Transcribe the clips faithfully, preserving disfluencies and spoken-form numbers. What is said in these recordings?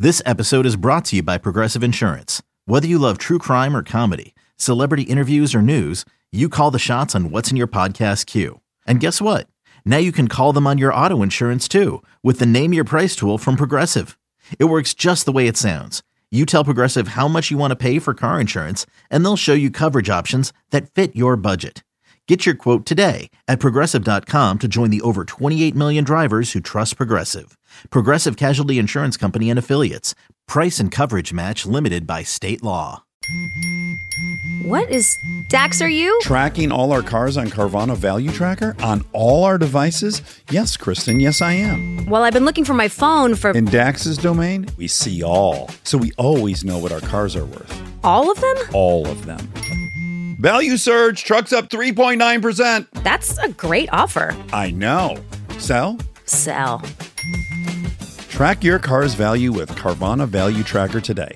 This episode is brought to you by Progressive Insurance. Whether you love true crime or comedy, celebrity interviews or news, you call the shots on what's in your podcast queue. And guess what? Now you can call them on your auto insurance too with the Name Your Price tool from Progressive. It works just the way it sounds. You tell Progressive how much you want to pay for car insurance, and they'll show you coverage options that fit your budget. Get your quote today at Progressive dot com to join the over twenty-eight million drivers who trust Progressive. Progressive Casualty Insurance Company and Affiliates. Price and coverage match limited by state law. What is Dax, are you? Tracking all our cars on Carvana Value Tracker on all our devices? Yes, Kristen, yes I am. Well, I've been looking for my phone for... In Dax's domain, we see all. So we always know what our cars are worth. All of them? All of them. Value surge, trucks up three point nine percent. That's a great offer. I know. Sell? Sell. Track your car's value with Carvana Value Tracker today.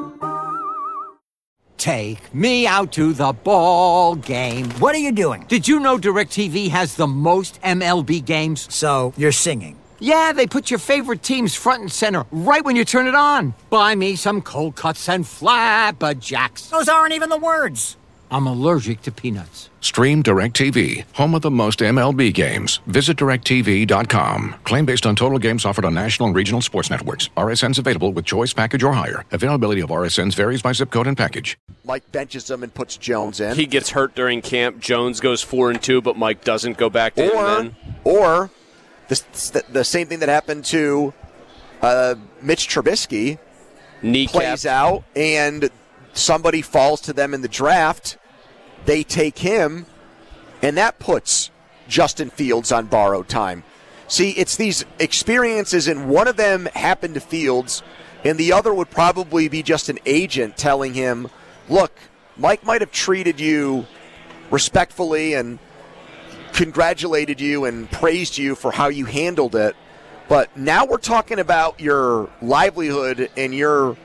Take me out to the ball game. What are you doing? Did you know DirecTV has the most M L B games? So, you're singing. Yeah, they put your favorite teams front and center right when you turn it on. Buy me some cold cuts and flapjacks. Those aren't even the words. I'm allergic to peanuts. Stream DirecTV, home of the most M L B games. Visit direct T V dot com. Claim based on total games offered on national and regional sports networks. R S Ns available with choice package or higher. Availability of R S Ns varies by zip code and package. Mike benches him and puts Jones in. He gets hurt during camp. Jones goes four and two, but Mike doesn't go back to or, him then. Or the, the same thing that happened to uh, Mitch Trubisky. Kneecap. Plays out, and somebody falls to them in the draft. They take him, and that puts Justin Fields on borrowed time. See, it's these experiences, and one of them happened to Fields, and the other would probably be just an agent telling him, look, Mike might have treated you respectfully and congratulated you and praised you for how you handled it, but now we're talking about your livelihood and your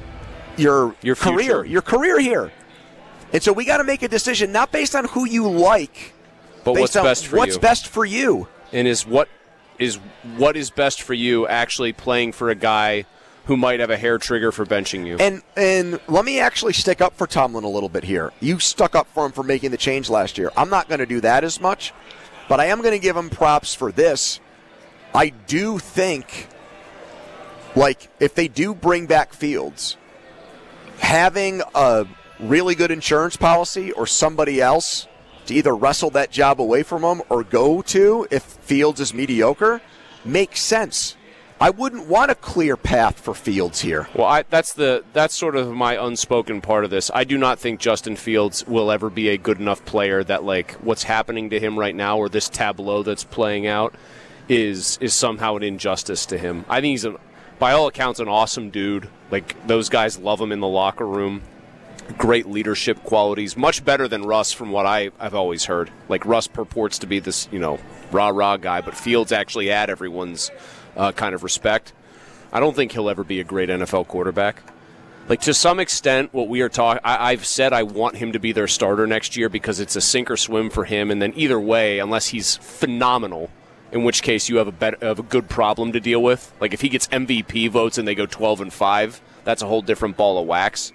your, your career, future. your career here. And so we got to make a decision not based on who you like, but based what's on best for what's you. best for you. And is what is what is best for you actually playing for a guy who might have a hair trigger for benching you. And and let me actually stick up for Tomlin a little bit here. You stuck up for him for making the change last year. I'm not going to do that as much, but I am going to give him props for this. I do think, like, if they do bring back Fields, having a really good insurance policy or somebody else to either wrestle that job away from him or go to if Fields is mediocre makes sense. I wouldn't want a clear path for Fields here. Well, I, that's the that's sort of my unspoken part of this. I do not think Justin Fields will ever be a good enough player that, like, what's happening to him right now or this tableau that's playing out is is somehow an injustice to him. I think he's, a, by all accounts, an awesome dude. Like, those guys love him in the locker room. Great leadership qualities, much better than Russ from what I, I've always heard. Like, Russ purports to be this, you know, rah-rah guy, but Fields actually had everyone's uh, kind of respect. I don't think he'll ever be a great N F L quarterback. Like, to some extent, what we are talking, I've said I want him to be their starter next year because it's a sink or swim for him, and then either way, unless he's phenomenal, in which case you have a better, have a good problem to deal with. Like, if he gets M V P votes and they go twelve and five, that's a whole different ball of wax.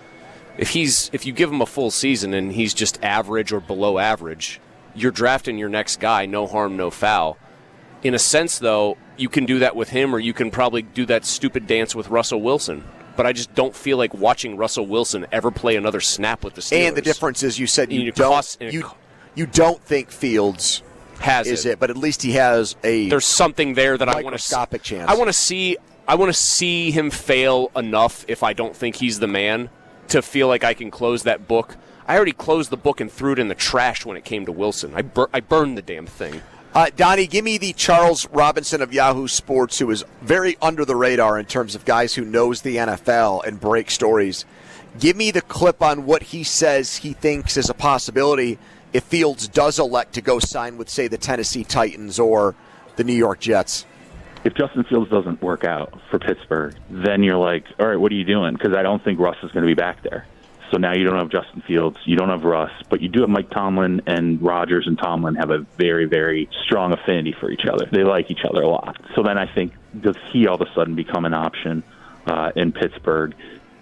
If he's if you give him a full season and he's just average or below average, you're drafting your next guy, no harm, no foul. In a sense, though, you can do that with him, or you can probably do that stupid dance with Russell Wilson. But I just don't feel like watching Russell Wilson ever play another snap with the Steelers. And the difference is you said you, you don't cost, you, you don't think Fields has is it. it, but at least he has a There's something there that I want to microscopic chance. I want to see I want to see him fail enough if I don't think he's the man to feel like I can close that book. I already closed the book and threw it in the trash when it came to Wilson. I bur- I burned the damn thing. Uh, Donnie, give me the Charles Robinson of Yahoo Sports, who is very under the radar in terms of guys who knows the N F L and break stories. Give me the clip on what he says he thinks is a possibility if Fields does elect to go sign with, say, the Tennessee Titans or the New York Jets. If Justin Fields doesn't work out for Pittsburgh, then you're like, all right, what are you doing? Because I don't think Russ is going to be back there. So now you don't have Justin Fields, you don't have Russ, but you do have Mike Tomlin, and Rodgers and Tomlin have a very, very strong affinity for each other. They like each other a lot. So then I think, does he all of a sudden become an option? uh, in Pittsburgh.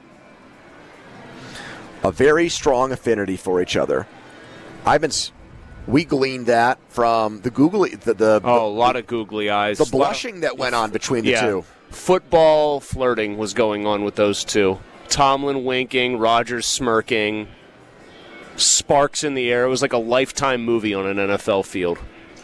A very strong affinity for each other. I've been. We gleaned that from the googly, the, the oh, a lot of googly eyes. The blushing that went on between the yeah. two. Football flirting was going on with those two. Tomlin winking, Rodgers smirking, sparks in the air. It was like a Lifetime movie on an N F L field.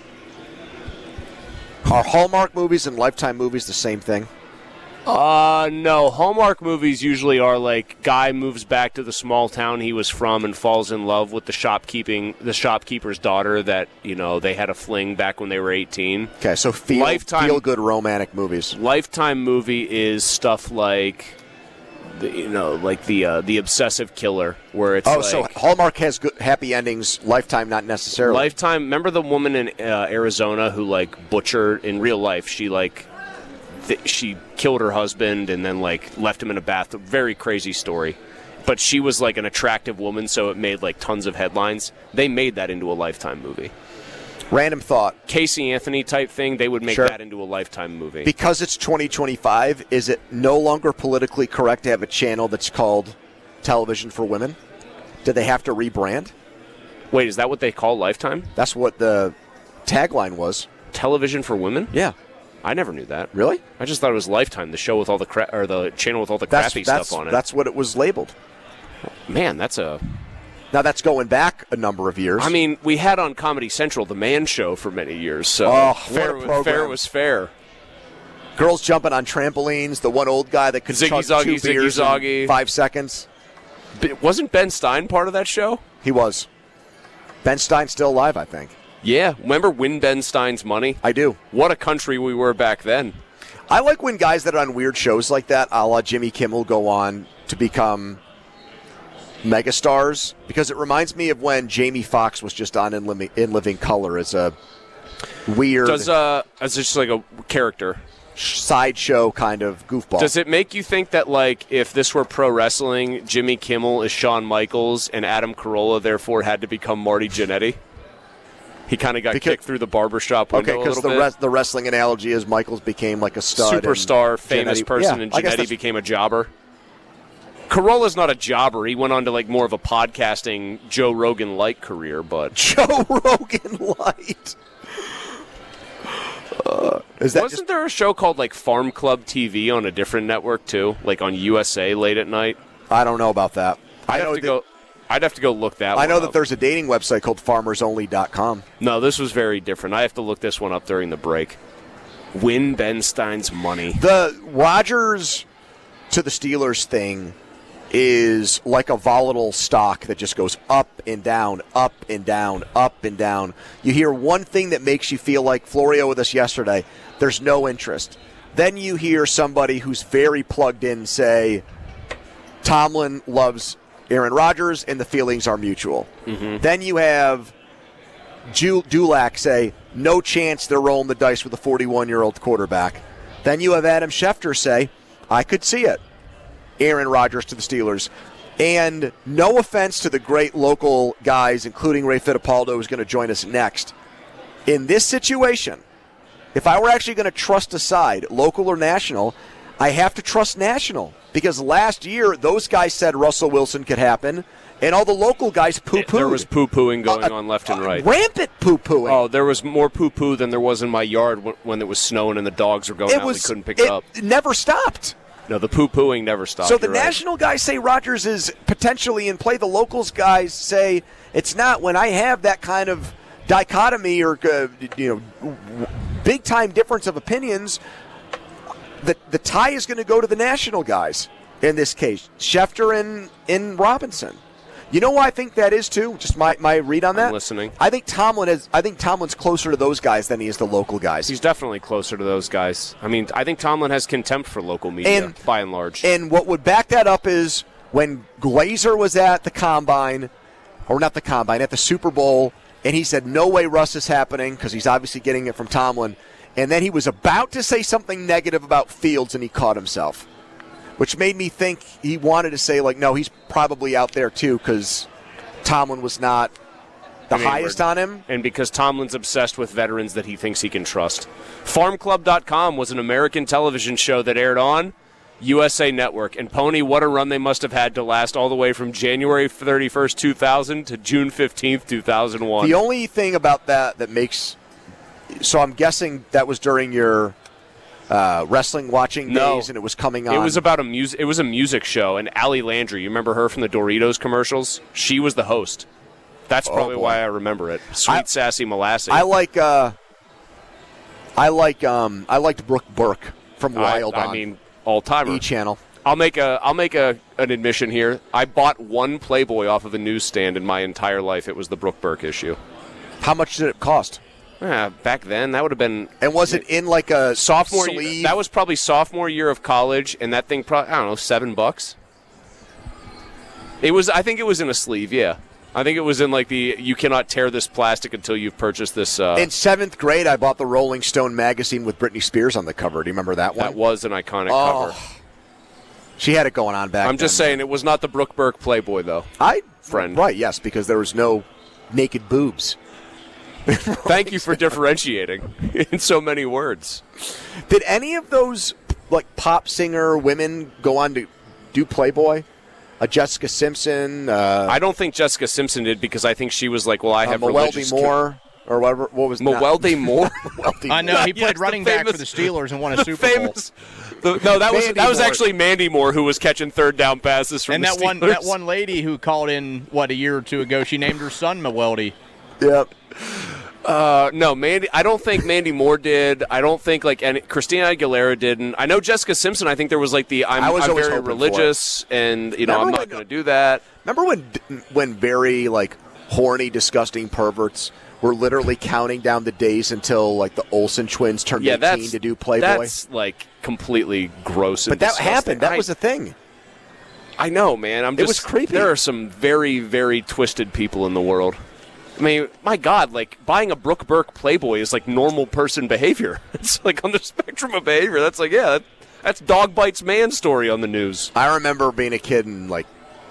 Are Hallmark movies and Lifetime movies the same thing? Uh, no. Hallmark movies usually are like guy moves back to the small town he was from and falls in love with the shopkeeping the shopkeeper's daughter that, you know, they had a fling back when they were eighteen. Okay, so feel, Lifetime, feel good romantic movies. Lifetime movie is stuff like the, you know, like the uh, the obsessive killer, where it's oh, like, so Hallmark has good, happy endings. Lifetime, not necessarily. Lifetime. Remember the woman in uh, Arizona who like butchered in real life? She like th- she killed her husband and then like left him in a bath. Very crazy story. But she was like an attractive woman, so it made like tons of headlines. They made that into a Lifetime movie. Random thought. Casey Anthony type thing, they would make Sure. that into a Lifetime movie. Because it's twenty twenty-five, is it no longer politically correct to have a channel that's called Television for Women? Did they have to rebrand? Wait, is that what they call Lifetime? That's what the tagline was. Television for Women? Yeah. I never knew that. Really? I just thought it was Lifetime, the show with all the cra- or the channel with all the That's, crappy that's, stuff on it. that's what it was labeled. Man, that's a... Now, that's going back a number of years. I mean, we had on Comedy Central the Man Show for many years, so Oh, fair, what a program. fair was fair. Girls jumping on trampolines, the one old guy that could Ziggy chug Zoggy, two Ziggy beers in Zoggy. five seconds. B- wasn't Ben Stein part of that show? He was. Ben Stein's still alive, I think. Yeah. Remember Win Ben Stein's Money? I do. What a country we were back then. I like when guys that are on weird shows like that, a la Jimmy Kimmel, go on to become megastars, because it reminds me of when Jamie Foxx was just on In Living, in Living Color as a weird Does uh, as just like a character sideshow kind of goofball. Does it make you think that, like, if this were pro wrestling, Jimmy Kimmel is Shawn Michaels and Adam Carolla therefore had to become Marty Jannetty? He kind of got Because- kicked through the barbershop window Okay, a because little the, bit. res- the wrestling analogy is Michaels became like a stud. Superstar, and famous Jannetty- person, yeah, and I guess Jannetty that's- became a jobber. Corolla's not a jobber. He went on to like more of a podcasting Joe Rogan-like career, but Joe Rogan light. Uh, is that wasn't just, there a show called like Farm Club T V on a different network too, like on U S A late at night? I don't know about that. I I'd know have to that, go. I'd have to go look that. I one know up. that there's a dating website called farmers only dot com. No, this was very different. I have to look this one up during the break. Win Ben Stein's Money. The Rodgers to the Steelers thing is like a volatile stock that just goes up and down, up and down, up and down. You hear one thing that makes you feel like Florio with us yesterday, there's no interest. Then you hear somebody who's very plugged in say, Tomlin loves Aaron Rodgers and the feelings are mutual. Mm-hmm. Then you have Ju- Dulac say, no chance they're rolling the dice with a forty-one-year-old quarterback. Then you have Adam Schefter say, I could see it. Aaron Rodgers to the Steelers. And no offense to the great local guys, including Ray Fittipaldo, who's going to join us next. In this situation, if I were actually going to trust a side, local or national, I have to trust national. Because last year, those guys said Russell Wilson could happen, and all the local guys poo-pooed. There was poo-pooing going Uh, on left and right. Rampant poo-pooing. Oh, there was more poo-poo than there was in my yard when, when it was snowing and the dogs were going it out was, and we couldn't pick it it up. never stopped. No, the poo-pooing never stopped. So the You're right. national guys say Rodgers is potentially in play. The locals guys say it's not. When I have that kind of dichotomy or uh, you know big time difference of opinions, the the tie is going to go to the national guys in this case, Schefter and in Robinson. You know why I think that is too? Just my, my read on that. I'm listening. I think Tomlin is. I think Tomlin's closer to those guys than he is the local guys. He's definitely closer to those guys. I mean, I think Tomlin has contempt for local media, And- by and large. And what would back that up is when Glazer was at the Combine, or not the Combine, at the Super Bowl, and he said, no way Russ is happening, because he's obviously getting it from Tomlin. And then he was about to say something negative about Fields, and he caught himself, which made me think he wanted to say, like, no, he's probably out there too, because Tomlin was not the I mean, highest we're- on him. And because Tomlin's obsessed with veterans that he thinks he can trust. farm club dot com was an American television show that aired on U S A Network. And, Pony, what a run they must have had to last all the way from January thirty-first, two thousand to June fifteenth, two thousand one. The only thing about that that makes – so I'm guessing that was during your uh, wrestling watching no, days and it was coming on. It was about a music. It was a music show, and Allie Landry, you remember her from the Doritos commercials? She was the host. That's probably oh why I remember it. Sweet, I, sassy Molassie. I like uh, I like um, I liked Brooke Burke from Wild I, I on mean, all-timer. E-Channel. I'll make a I'll make a an admission here. I bought one Playboy off of a newsstand in my entire life. It was the Brooke Burke issue. How much did it cost? Yeah, back then that would have been. And was it in like a sophomore sleeve? year? That was probably sophomore year of college, and that thing probably I don't know seven bucks. It was. I think it was in a sleeve. Yeah. I think it was in like the you cannot tear this plastic until you've purchased this. Uh, in seventh grade, I bought the Rolling Stone magazine with Britney Spears on the cover. Do you remember that one? That was an iconic oh, cover. She had it going on back I'm then. just saying it was not the Brooke Burke Playboy, though. I friend. Right, yes, because there was no naked boobs. Thank you for differentiating in so many words. Did any of those like pop singer women go on to do Playboy? Uh, Jessica Simpson. Uh, I don't think Jessica Simpson did because I think she was like, well, I have uh, religious. Moore or whatever. What was Mwelde Moore? I know he played yes, running famous, back for the Steelers and won a Super famous, Bowl. The, no, that was Mandy that was Moore. actually Mandy Moore who was catching third down passes from and the that Steelers. one that one lady who called in what a year or two ago. She named her son Mwelde. Yep. Uh, no, Mandy. I don't think Mandy Moore did. I don't think like any, Christina Aguilera didn't. I know Jessica Simpson. I think there was like the I'm, I was I'm always very hoping religious, and you know Remember I'm not when- going to do that. Remember when when very like horny, disgusting perverts were literally counting down the days until like the Olsen twins turned Yeah, eighteen that's to do Playboy? That's like completely gross. And but that disgusting. happened. That I, was a thing. I know, man. I'm It just, was creepy. There are some very, very twisted people in the world. I mean, my God, like buying a Brooke Burke Playboy is like normal person behavior. It's like on the spectrum of behavior. That's like, yeah, that, that's dog bites man story on the news. I remember being a kid in like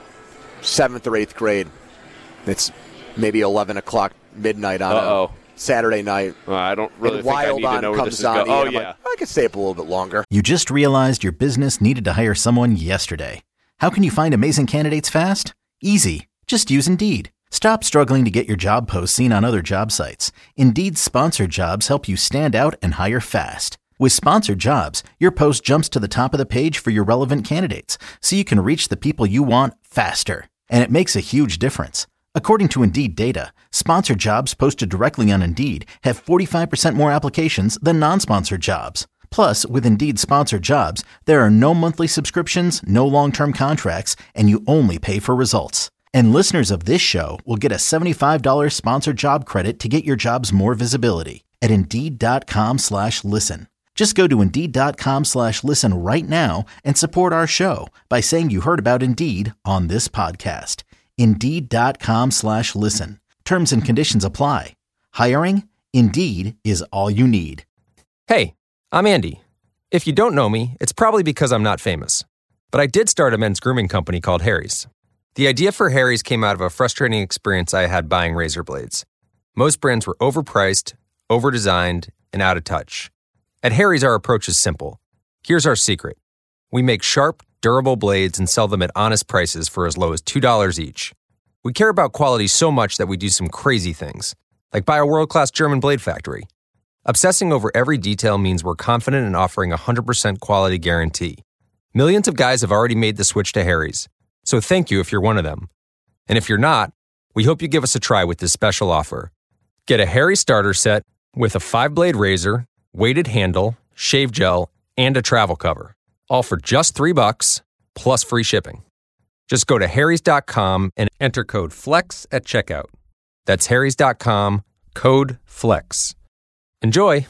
seventh or eighth grade. It's maybe eleven o'clock midnight on Uh-oh. a Saturday night. Uh, I don't really and think I Wild need to On know where this comes is on. going. Oh, and I'm yeah. like, I could stay up a little bit longer. You just realized your business needed to hire someone yesterday. How can you find amazing candidates fast? Easy. Just use Indeed. Stop struggling to get your job posts seen on other job sites. Indeed's sponsored jobs help you stand out and hire fast. With sponsored jobs, your post jumps to the top of the page for your relevant candidates, so you can reach the people you want faster. And it makes a huge difference. According to Indeed data, sponsored jobs posted directly on Indeed have forty-five percent more applications than non-sponsored jobs. Plus, with Indeed sponsored jobs, there are no monthly subscriptions, no long-term contracts, and you only pay for results. And listeners of this show will get a seventy-five dollars sponsored job credit to get your jobs more visibility at Indeed.com slash listen. Just go to Indeed.com slash listen right now and support our show by saying you heard about Indeed on this podcast. Indeed.com slash listen. Terms and conditions apply. Hiring? Indeed is all you need. Hey, I'm Andy. If you don't know me, it's probably because I'm not famous. But I did start a men's grooming company called Harry's. The idea for Harry's came out of a frustrating experience I had buying razor blades. Most brands were overpriced, overdesigned, and out of touch. At Harry's, our approach is simple. Here's our secret. We make sharp, durable blades and sell them at honest prices for as low as two dollars each. We care about quality so much that we do some crazy things, like buy a world-class German blade factory. Obsessing over every detail means we're confident in offering a one hundred percent quality guarantee. Millions of guys have already made the switch to Harry's. So thank you if you're one of them. And if you're not, we hope you give us a try with this special offer. Get a Harry starter set with a five-blade razor, weighted handle, shave gel, and a travel cover. All for just three bucks, plus free shipping. Just go to harrys dot com and enter code FLEX at checkout. That's harrys dot com, code FLEX. Enjoy!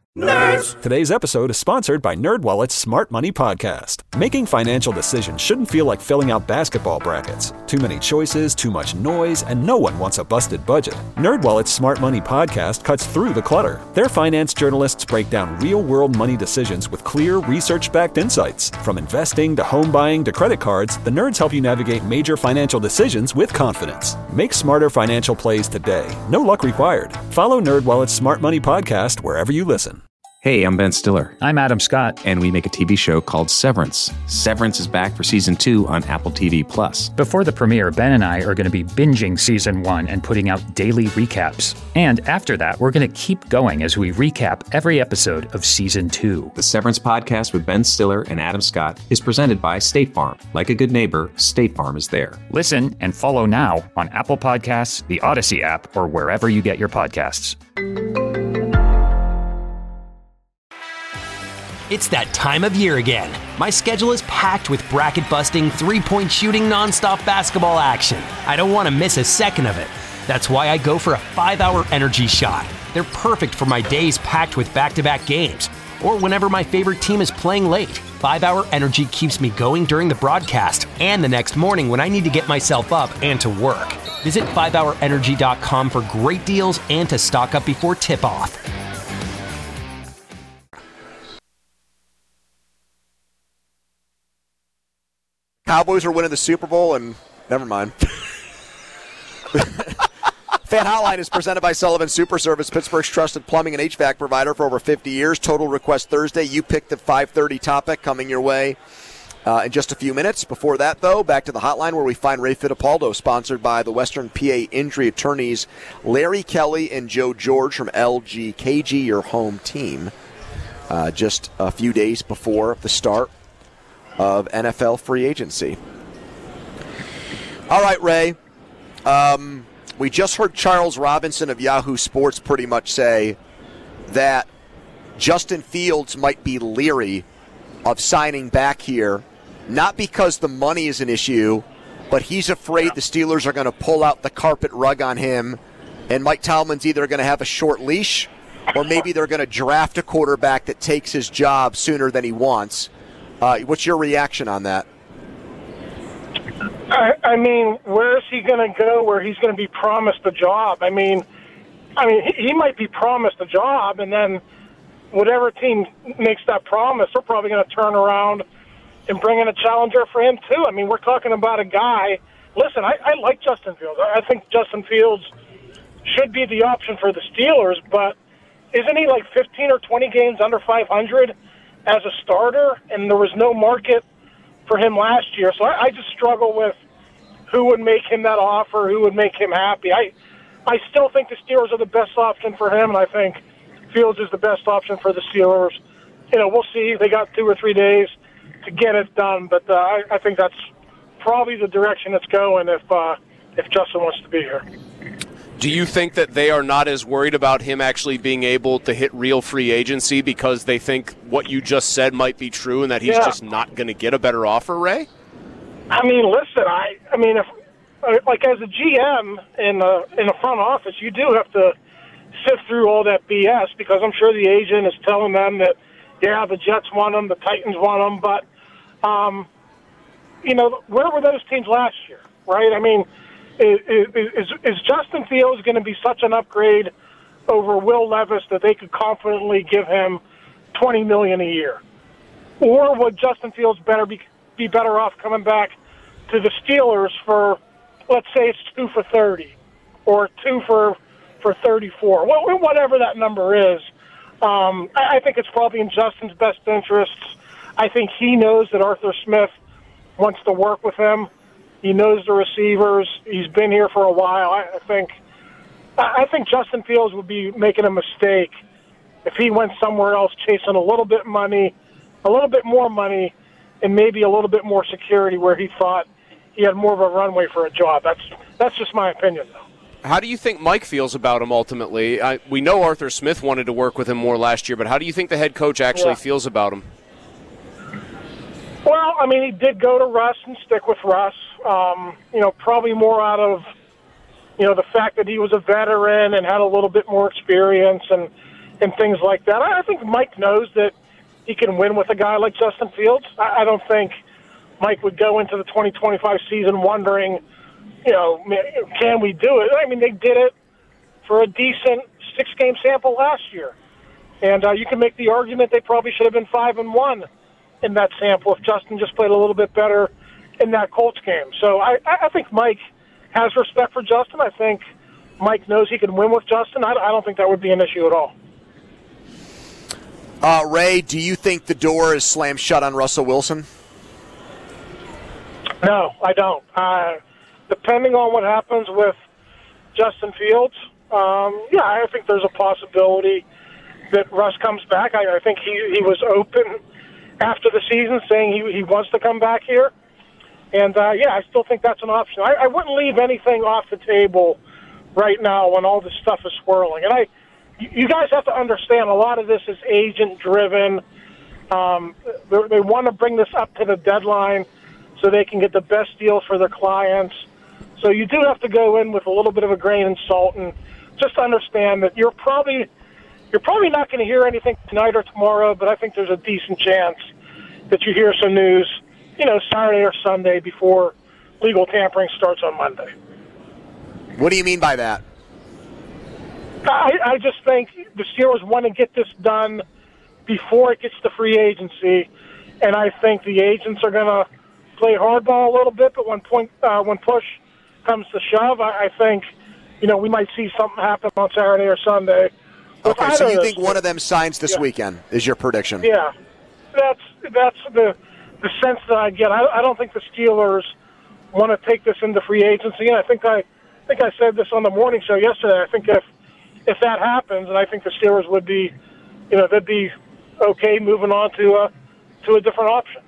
Nerds! Today's episode is sponsored by NerdWallet's Smart Money Podcast. Making financial decisions shouldn't feel like filling out basketball brackets. Too many choices, too much noise, and no one wants a busted budget. NerdWallet's Smart Money Podcast cuts through the clutter. Their finance journalists break down real-world money decisions with clear, research-backed insights. From investing to home buying to credit cards, the nerds help you navigate major financial decisions with confidence. Make smarter financial plays today. No luck required. Follow NerdWallet's Smart Money Podcast wherever you listen. Hey, I'm Ben Stiller. I'm Adam Scott. And we make a T V show called Severance. Severance is back for season two on Apple T V Plus. Before the premiere, Ben and I are going to be binging season one and putting out daily recaps. And after that, we're going to keep going as we recap every episode of season two. The Severance podcast with Ben Stiller and Adam Scott is presented by State Farm. Like a good neighbor, State Farm is there. Listen and follow now on Apple Podcasts, the Odyssey app, or wherever you get your podcasts. It's that time of year again. My schedule is packed with bracket-busting, three-point shooting, nonstop basketball action. I don't want to miss a second of it. That's why I go for a five-hour energy shot. They're perfect for my days packed with back-to-back games, or whenever my favorite team is playing late. five-hour energy keeps me going during the broadcast and the next morning when I need to get myself up and to work. Visit five hour energy dot com for great deals and to stock up before tip-off. Cowboys are winning the Super Bowl, and never mind. Fan Hotline is presented by Sullivan Super Service, Pittsburgh's trusted plumbing and H V A C provider for over fifty years. Total Request Thursday. You picked the five thirty topic coming your way uh, in just a few minutes. Before that, though, back to the hotline where we find Ray Fittipaldo, sponsored by the Western P A injury attorneys Larry Kelly and Joe George from L G K G, your home team, uh, just a few days before the start of N F L free agency. All right, Ray. Um, we just heard Charles Robinson of Yahoo Sports pretty much say that Justin Fields might be leery of signing back here, not because the money is an issue, but he's afraid the Steelers are going to pull out the carpet rug on him, and Mike Tomlin's either going to have a short leash or maybe they're going to draft a quarterback that takes his job sooner than he wants. Uh, what's your reaction on that? I, I mean, where is he going to go where he's going to be promised a job? I mean, I mean, he, he might be promised a job, and then whatever team makes that promise, they're probably going to turn around and bring in a challenger for him, too. I mean, we're talking about a guy. Listen, I, I like Justin Fields. I think Justin Fields should be the option for the Steelers, but isn't he like fifteen or twenty games under five hundred as a starter, and there was no market for him last year? So I, I just struggle with who would make him that offer, who would make him happy. I, I still think the Steelers are the best option for him, and I think Fields is the best option for the Steelers. You know, we'll see. They got two or three days to get it done, but uh, I, I think that's probably the direction it's going if uh, if Justin wants to be here. Do you think that they are not as worried about him actually being able to hit real free agency because they think what you just said might be true and that he's Yeah. just not going to get a better offer, Ray? I mean, listen, I I mean, if like as a G M in a, in a front office, you do have to sift through all that B S because I'm sure the agent is telling them that, yeah, the Jets want him, the Titans want him, but, um, you know, where were those teams last year, right? I mean, is, is, is Justin Fields going to be such an upgrade over Will Levis that they could confidently give him twenty million dollars a year? Or would Justin Fields better be, be better off coming back to the Steelers for, let's say it's two for thirty or two for, for thirty-four, well, whatever that number is. Um, I, I think it's probably in Justin's best interests. I think he knows that Arthur Smith wants to work with him. He knows the receivers. He's been here for a while. I, I think I think Justin Fields would be making a mistake if he went somewhere else chasing a little bit money, a little bit more money, and maybe a little bit more security where he thought he had more of a runway for a job. That's that's just my opinion, though. How do you think Mike feels about him ultimately? I, we know Arthur Smith wanted to work with him more last year, but how do you think the head coach actually Yeah. feels about him? Well, I mean, he did go to Russ and stick with Russ. Um, you know, probably more out of, you know, the fact that he was a veteran and had a little bit more experience and, and things like that. I think Mike knows that he can win with a guy like Justin Fields. I, I don't think Mike would go into the twenty twenty-five season wondering, you know, can we do it? I mean, they did it for a decent six-game sample last year. And uh, you can make the argument they probably should have been five and one in that sample if Justin just played a little bit better in that Colts game. So I, I think Mike has respect for Justin. I think Mike knows he can win with Justin. I, I don't think that would be an issue at all. Uh, Ray, do you think the door is slammed shut on Russell Wilson? No, I don't. Uh, depending on what happens with Justin Fields, um, yeah, I think there's a possibility that Russ comes back. I, I think he, he was open after the season saying he, he wants to come back here. And, uh, yeah, I still think that's an option. I, I wouldn't leave anything off the table right now when all this stuff is swirling. And I, you guys have to understand a lot of this is agent-driven. Um, they, they want to bring this up to the deadline so they can get the best deals for their clients. So you do have to go in with a little bit of a grain of salt and just understand that you're probably you're probably not going to hear anything tonight or tomorrow, but I think there's a decent chance that you hear some news, you know, Saturday or Sunday before legal tampering starts on Monday. What do you mean by that? I, I just think the Steelers want to get this done before it gets to free agency, and I think the agents are going to play hardball a little bit, but when point uh, when push comes to shove, I, I think, you know, we might see something happen on Saturday or Sunday. Okay, so you think one of them signs this yeah. weekend is your prediction? Yeah, that's that's the the sense that I get. I, I don't think the Steelers want to take this into free agency, and I think I, I think I said this on the morning show yesterday. I think if if that happens, and I think the Steelers would be, you know, they'd be okay moving on to a to a different option.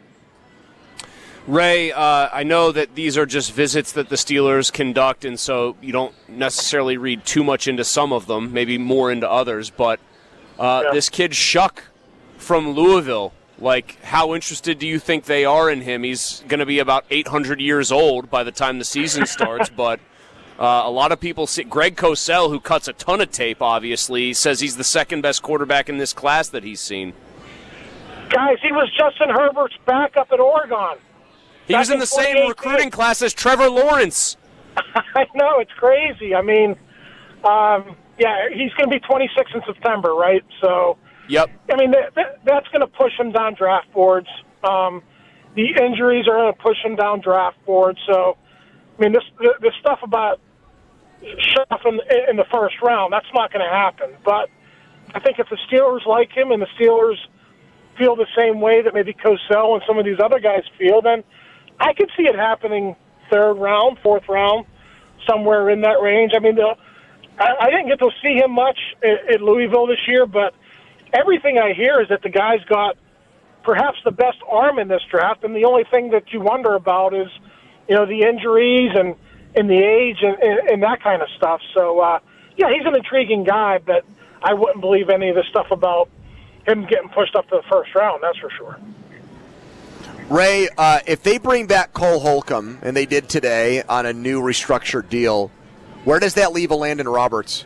Ray, uh, I know that these are just visits that the Steelers conduct, and so you don't necessarily read too much into some of them, maybe more into others, but uh, yeah. this kid Shuck from Louisville, like, how interested do you think they are in him? He's going to be about eight hundred years old by the time the season starts, but uh, a lot of people see Greg Cosell, who cuts a ton of tape, obviously, says he's the second best quarterback in this class that he's seen. Guys, he was Justin Herbert's backup at Oregon. He was in the same recruiting class as Trevor Lawrence. I know, it's crazy. I mean, um, yeah, he's going to be twenty-six in September, right? So, yep. I mean, that, that, that's going to push him down draft boards. Um, the injuries are going to push him down draft boards. So, I mean, this this stuff about Shuff in, in the first round, that's not going to happen. But I think if the Steelers like him and the Steelers feel the same way that maybe Cosell and some of these other guys feel, then I could see it happening third round, fourth round, somewhere in that range. I mean, the, I, I didn't get to see him much at, at Louisville this year, but everything I hear is that the guy's got perhaps the best arm in this draft, and the only thing that you wonder about is, you know, the injuries and, and the age and, and, and that kind of stuff. So, uh, yeah, he's an intriguing guy, but I wouldn't believe any of the stuff about him getting pushed up to the first round, that's for sure. Ray, uh, if they bring back Cole Holcomb, and they did today on a new restructured deal, where does that leave a Landon Roberts?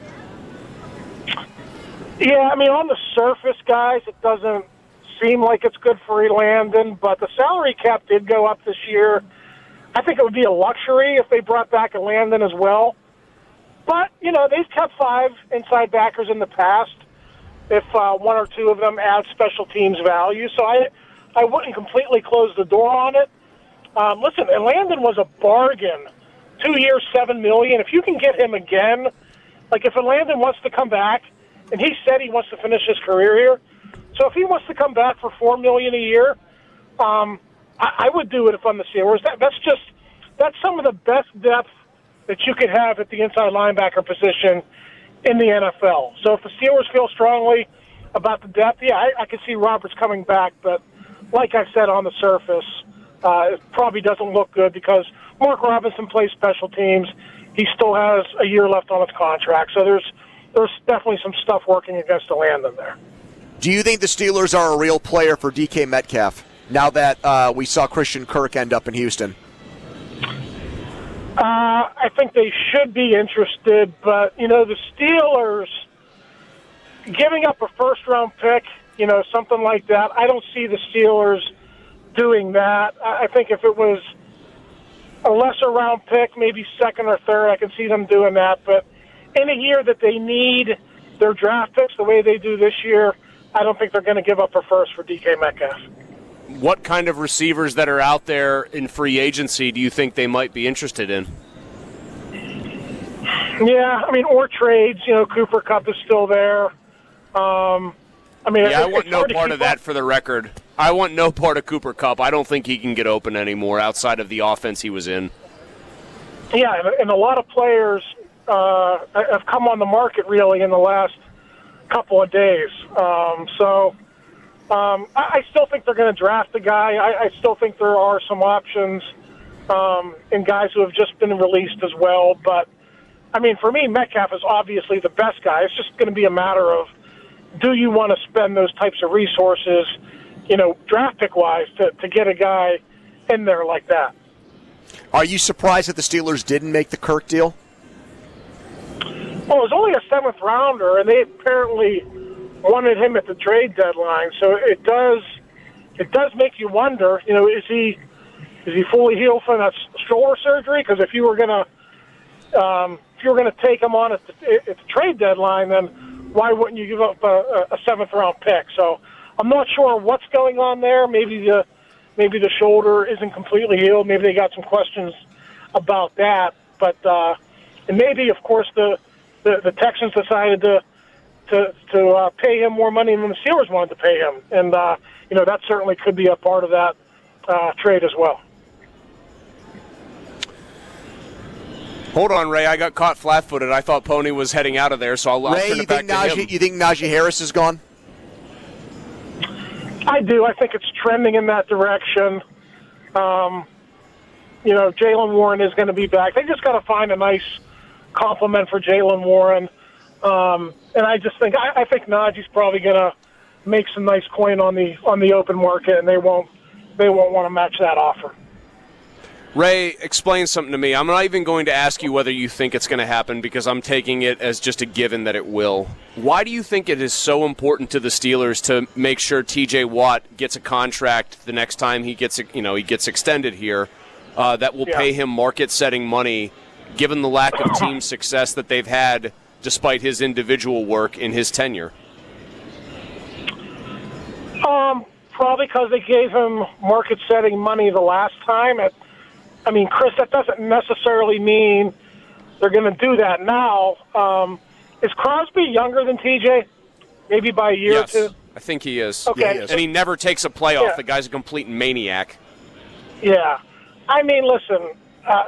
Yeah, I mean, on the surface, guys, it doesn't seem like it's good for Landon, but the salary cap did go up this year. I think it would be a luxury if they brought back a Landon as well. But, you know, they've kept five inside backers in the past if uh, one or two of them add special teams value. So I I wouldn't completely close the door on it. Um, listen, Landon was a bargain. Two years, seven million dollars. If you can get him again, like if Landon wants to come back, and he said he wants to finish his career here, so if he wants to come back for four million dollars a year, um, I, I would do it if I'm the Steelers. That, that's just that's some of the best depth that you could have at the inside linebacker position in the N F L. So if the Steelers feel strongly about the depth, yeah, I, I could see Roberts coming back. But like I said, on the surface, uh, it probably doesn't look good because Mark Robinson plays special teams. He still has a year left on his contract. So there's there's definitely some stuff working against the Landon there. Do you think the Steelers are a real player for D K Metcalf now that uh, we saw Christian Kirk end up in Houston? Uh, I think they should be interested, but, you know, the Steelers giving up a first-round pick, you know, something like that, I don't see the Steelers doing that. I think if it was a lesser-round pick, maybe second or third, I can see them doing that. But in a year that they need their draft picks the way they do this year, I don't think they're going to give up a first for D K Metcalf. What kind of receivers that are out there in free agency do you think they might be interested in? Yeah, I mean, or trades. You know, Cooper Kupp is still there. Um, I mean, yeah, it, I want it's no hard to part keep of that up. for the record. I want no part of Cooper Kupp. I don't think he can get open anymore outside of the offense he was in. Yeah, and, and a lot of players uh, have come on the market really in the last couple of days. Um, so um, I, I still think they're going to draft a guy. I, I still think there are some options um, in guys who have just been released as well. But, I mean, for me, Metcalf is obviously the best guy. It's just going to be a matter of, do you want to spend those types of resources, you know, draft pick-wise, to, to get a guy in there like that? Are you surprised that the Steelers didn't make the Kirk deal? Well, it was only a seventh rounder, and they apparently wanted him at the trade deadline. So it does it does make you wonder. You know, is he is he fully healed from that shoulder surgery? Because if you were gonna um, if you were gonna take him on at the, at the trade deadline, then why wouldn't you give up a, a seventh round pick? So I'm not sure what's going on there. Maybe the maybe the shoulder isn't completely healed. Maybe they got some questions about that. But uh, and maybe, of course, the The, the Texans decided to to to uh, pay him more money than the Steelers wanted to pay him, and uh, you know that certainly could be a part of that uh, trade as well. Hold on, Ray. I got caught flat-footed. I thought Pony was heading out of there, so I'll, I'll Ray, turn you it back think to Najee, him. you think Najee Harris is gone? I do. I think it's trending in that direction. Um, you know, Jaylen Warren is going to be back. They just got to find a nice compliment for Jaylen Warren, um, and I just think I, I think Najee's probably going to make some nice coin on the on the open market, and they won't they won't want to match that offer. Ray, explain something to me. I'm not even going to ask you whether you think it's going to happen because I'm taking it as just a given that it will. Why do you think it is so important to the Steelers to make sure T J Watt gets a contract the next time he gets you know he gets extended here uh, that will Yeah. pay him market-setting money? Given the lack of team success that they've had despite his individual work in his tenure? Um, probably because they gave him market-setting money the last time. It, I mean, Chris, that doesn't necessarily mean they're going to do that now. Um, is Crosby younger than T J? Maybe by a year Yes, or two? I think he is. Okay. Yeah, he is. And he never takes a playoff. Yeah. The guy's a complete maniac. Yeah. I mean, listen, uh,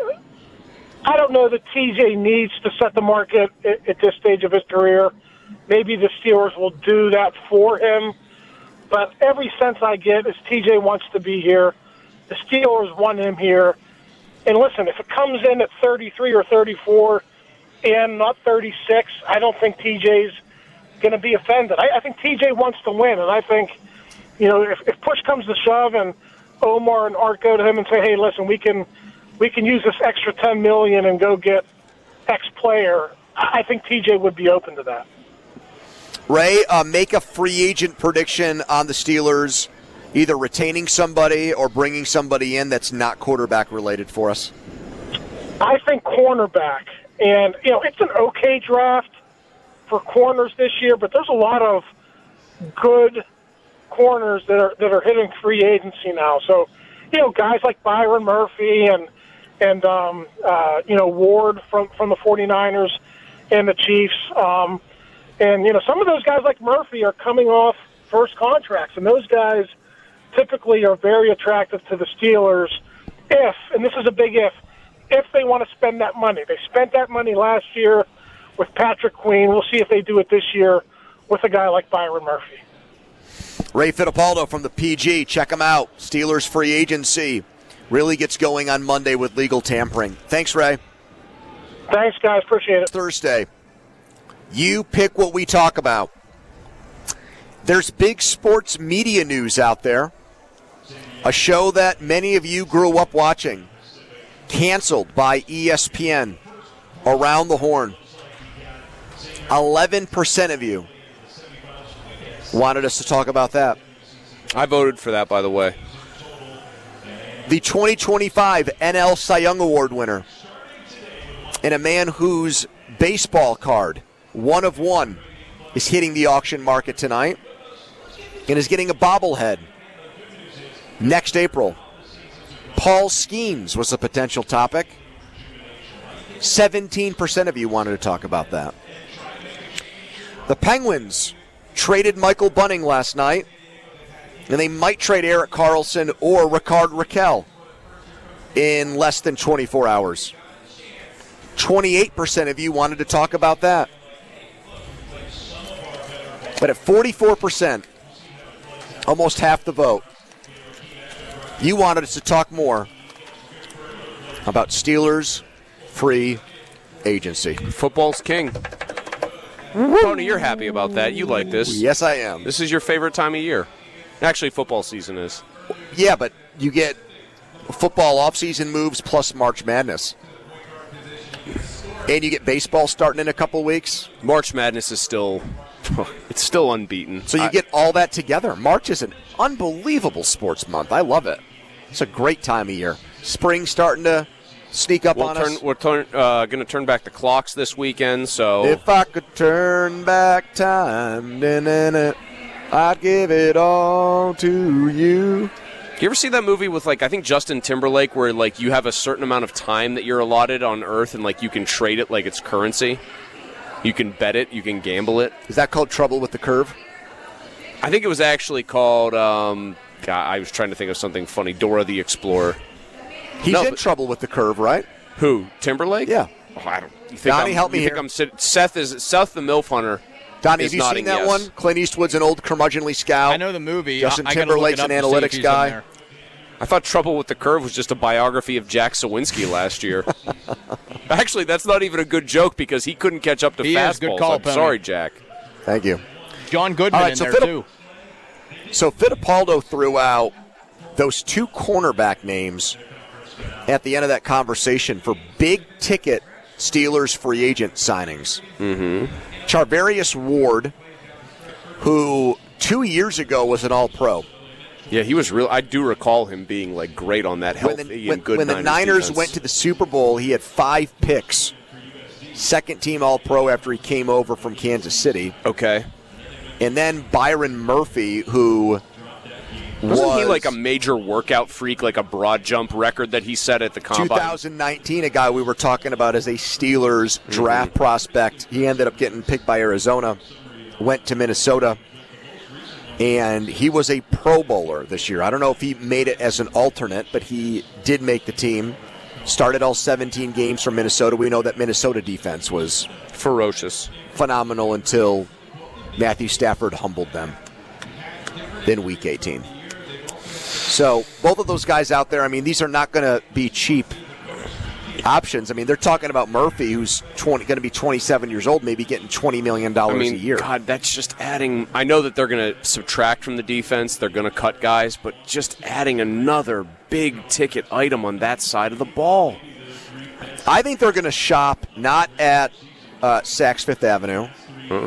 I don't know that T J needs to set the market at, at this stage of his career. Maybe the Steelers will do that for him. But every sense I get is T J wants to be here. The Steelers want him here. And listen, if it comes in at thirty-three or thirty-four and not thirty-six, I don't think T J's going to be offended. I, I think T J wants to win, and I think, you know, if, if push comes to shove and Omar and Art go to him and say, hey, listen, we can – we can use this extra ten million dollars and go get X player, I think T J would be open to that. Ray, uh, make a free agent prediction on the Steelers, either retaining somebody or bringing somebody in that's not quarterback related for us. I think cornerback. And, you know, it's an okay draft for corners this year, but there's a lot of good corners that are that are hitting free agency now. So, you know, guys like Byron Murphy and and um, uh, you know Ward from from the 49ers and the Chiefs, um, and you know some of those guys like Murphy are coming off first contracts, and those guys typically are very attractive to the Steelers. If, and this is a big if, if they want to spend that money. They spent that money last year with Patrick Queen. We'll see if they do it this year with a guy like Byron Murphy. Ray Fittipaldo from the P G. Check him out. Steelers free agency really gets going on Monday with legal tampering. Thanks, Ray. Thanks, guys. Appreciate it. Thursday. You pick what we talk about. There's big sports media news out there. A show that many of you grew up watching. Canceled by E S P N. Around the Horn. eleven percent of you wanted us to talk about that. I voted for that, by the way. The twenty twenty-five N L Cy Young Award winner, and a man whose baseball card, one of one, is hitting the auction market tonight and is getting a bobblehead next April. Paul Skeens was a potential topic. seventeen percent of you wanted to talk about that. The Penguins traded Michael Bunning last night, and they might trade Erik Karlsson or Rickard Rakell in less than twenty-four hours. twenty-eight percent of you wanted to talk about that. But at forty-four percent, almost half the vote, you wanted us to talk more about Steelers free agency. Football's king. Tony, you're happy about that. You like this. Yes, I am. This is your favorite time of year. Actually, football season is. Yeah, but you get football offseason moves plus March Madness. And you get baseball starting in a couple weeks. March Madness is still, it's still unbeaten. So you I, get all that together. March is an unbelievable sports month. I love it. It's a great time of year. Spring starting to sneak up we'll on turn, us. We're turn, uh, going to turn back the clocks this weekend. So if I could turn back time, da-na-na, I'd give it all to you. You ever see that movie with, like, I think Justin Timberlake, where, like, you have a certain amount of time that you're allotted on Earth and, like, you can trade it like it's currency? You can bet it. You can gamble it. Is that called Trouble with the Curve? I think it was actually called, um, God, I was trying to think of something funny, Dora the Explorer. He's no, in but, trouble with the curve, right? Who? Timberlake? Yeah. Oh, I don't. You think Donnie, I'm, help me you here. Think I'm sit, Seth is Seth the MILF Hunter. Donnie, is have you nodding seen that yes. one? Clint Eastwood's an old curmudgeonly scout. I know the movie. Justin I, I Timberlake's an analytics guy. I thought Trouble with the Curve was just a biography of Jack Sawinski last year. Actually, that's not even a good joke because he couldn't catch up to he fastballs. Is, good call, I'm Penny. sorry, Jack. Thank you. John Goodman right, in so there, Fitt- too. So Fittipaldo threw out those two cornerback names at the end of that conversation for big-ticket Steelers free agent signings. Mm-hmm. Charvarius Ward, who two years ago was an All-Pro. Yeah, he was real. I do recall him being like great on that healthy when the, and when, good when the Niners, Niners defense. went to the Super Bowl, he had five picks. Second team All-Pro after he came over from Kansas City. Okay. And then Byron Murphy, who Wasn't was he like a major workout freak, like a broad jump record that he set at the combine? twenty nineteen, a guy we were talking about as a Steelers draft mm-hmm. prospect. He ended up getting picked by Arizona, went to Minnesota, and he was a Pro Bowler this year. I don't know if he made it as an alternate, but he did make the team. Started all seventeen games for Minnesota. We know that Minnesota defense was ferocious, phenomenal until Matthew Stafford humbled them in Week eighteen. So both of those guys out there, I mean, these are not going to be cheap options. I mean, they're talking about Murphy, who's twenty, going to be twenty-seven years old, maybe getting twenty million dollars I mean, a year. God, that's just adding. I know that they're going to subtract from the defense. They're going to cut guys, but just adding another big-ticket item on that side of the ball. I think they're going to shop not at uh, Saks Fifth Avenue. Uh-uh.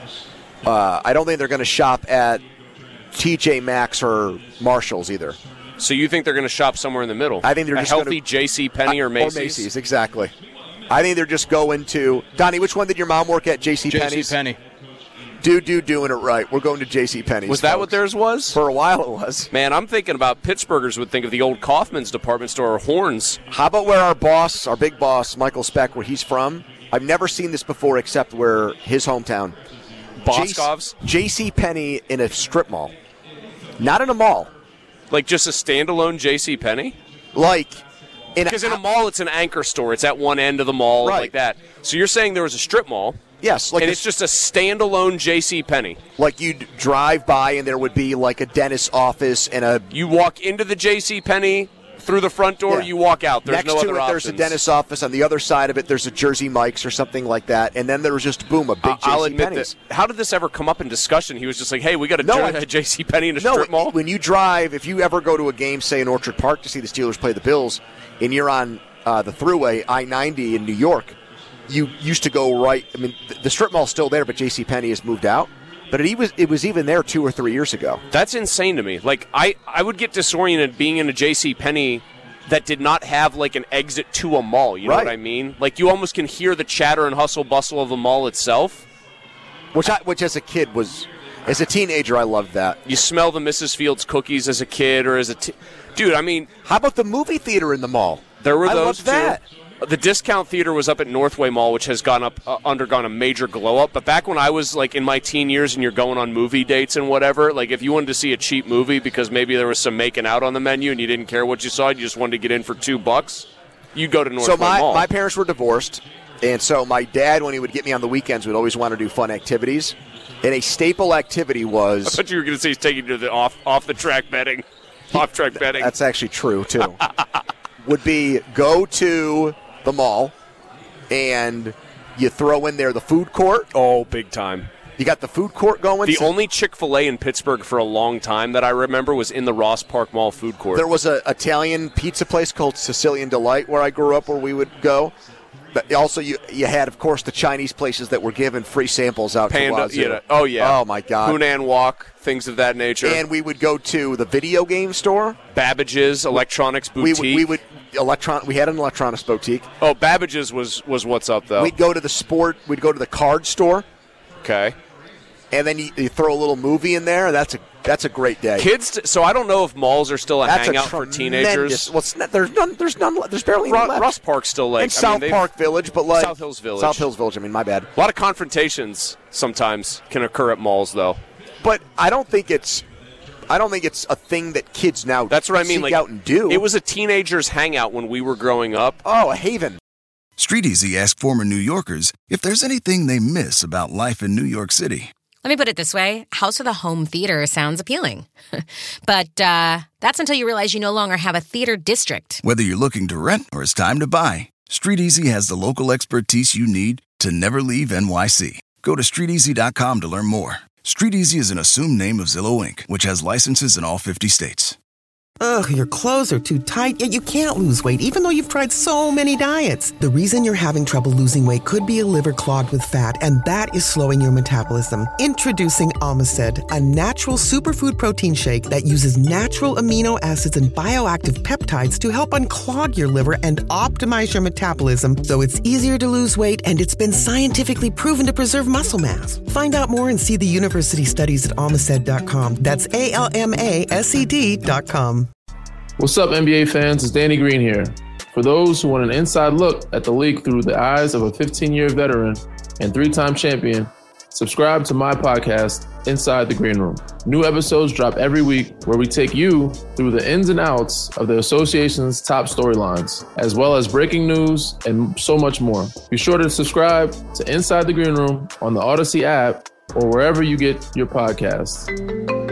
Uh, I don't think they're going to shop at T J Maxx or Marshalls either. So you think they're going to shop somewhere in the middle? I think they're a just healthy gonna, J C Penney or Macy's. Or Macy's, exactly. I think they're just going to Donnie. Which one did your mom work at? J C Penney's. J C Penney. Dude, dude, doing it right. We're going to J C Penney's. Was that folks. what theirs was? For a while, it was. Man, I'm thinking about Pittsburghers would think of the old Kaufman's department store or Horns. How about where our boss, our big boss, Michael Speck, where he's from? I've never seen this before except where his hometown. Boscov's? J C Penney in a strip mall. Not in a mall. Like just a standalone J C Penney? Like, because in, in a mall it's an anchor store. It's at one end of the mall, right. like that. So you're saying there was a strip mall? Yes, like and a, it's just a standalone J C Penney. Like you'd drive by and there would be like a dentist's office and a. You walk into the J C Penney through the front door. Yeah. You walk out. There's Next no to other it, options. there's a dentist's office. On the other side of it, there's a Jersey Mike's or something like that. And then there was just boom, a big uh, J C I'll admit Penney's. that. How did this ever come up in discussion? He was just like, "Hey, we got a no, Jer- J C Penney in a no, strip mall." When you drive, if you ever go to a game, say in Orchard Park, to see the Steelers play the Bills, and you're on uh, the Thruway I ninety in New York, you used to go right. I mean, the, the strip mall's still there, but J C Penney has moved out. But it was it was even there two or three years ago. That's insane to me. Like I, I would get disoriented being in a J C Penney that did not have like an exit to a mall. You know right. what I mean? Like you almost can hear the chatter and hustle bustle of the mall itself. Which I, which as a kid was, as a teenager, I loved that. You smell the Missus Fields cookies as a kid or as a t- dude. I mean, how about the movie theater in the mall? There were I those loved that. too. The Discount Theater was up at Northway Mall, which has gone up, uh, undergone a major glow up. But back when I was like in my teen years and you're going on movie dates and whatever, like if you wanted to see a cheap movie because maybe there was some making out on the menu and you didn't care what you saw, you just wanted to get in for two bucks, you'd go to Northway so my, Mall. my parents were divorced, and so my dad, when he would get me on the weekends, would always want to do fun activities. And a staple activity was... I thought you were going to say he's taking you to the off, off the track betting. Off track betting. That's actually true, too. Would be go to the mall, and you throw in there the food court. Oh, big time. You got the food court going. The so only Chick-fil-A in Pittsburgh for a long time that I remember was in the Ross Park Mall food court. There was an Italian pizza place called Sicilian Delight where I grew up, where we would go. But also, you you had, of course, the Chinese places that were given free samples out Panda, to Wazoo. yeah. Oh, yeah. Oh, my God. Hunan Walk, things of that nature. And we would go to the video game store. Babbage's Electronics Boutique. We would, we would electron. We had an electronics boutique. Oh, Babbage's was, was what's up, though. We'd go to the sport. We'd go to the card store. Okay. And then you, you throw a little movie in there. That's a that's a great day. Kids. So I don't know if malls are still a that's hangout a for teenagers. Well, it's not, there's none. There's none. There's barely Ro- any left. Ross Park's still like and South I mean, Park Village, but like South Hills Village. South Hills Village. I mean, my bad. A lot of confrontations sometimes can occur at malls, though. But I don't think it's. I don't think it's a thing that kids now. That's what I mean. Seek Like out and do. It was a teenagers' hangout when we were growing up. Oh, a haven. StreetEasy asked former New Yorkers if there's anything they miss about life in New York City. Let me put it this way. House with a home theater sounds appealing. But uh, that's until you realize you no longer have a theater district. Whether you're looking to rent or it's time to buy, StreetEasy has the local expertise you need to never leave N Y C. Go to street easy dot com to learn more. StreetEasy is an assumed name of Zillow Incorporated, which has licenses in all fifty states. Ugh, your clothes are too tight, yet you can't lose weight, even though you've tried so many diets. The reason you're having trouble losing weight could be a liver clogged with fat, and that is slowing your metabolism. Introducing Omicid, a natural superfood protein shake that uses natural amino acids and bioactive peptides to help unclog your liver and optimize your metabolism so it's easier to lose weight, and it's been scientifically proven to preserve muscle mass. Find out more and see the university studies at omicid dot com. That's A L M A S E D dot com. What's up, N B A fans? It's Danny Green here. For those who want an inside look at the league through the eyes of a fifteen-year veteran and three-time champion, subscribe to my podcast, Inside the Green Room. New episodes drop every week where we take you through the ins and outs of the association's top storylines, as well as breaking news and so much more. Be sure to subscribe to Inside the Green Room on the Odyssey app or wherever you get your podcasts.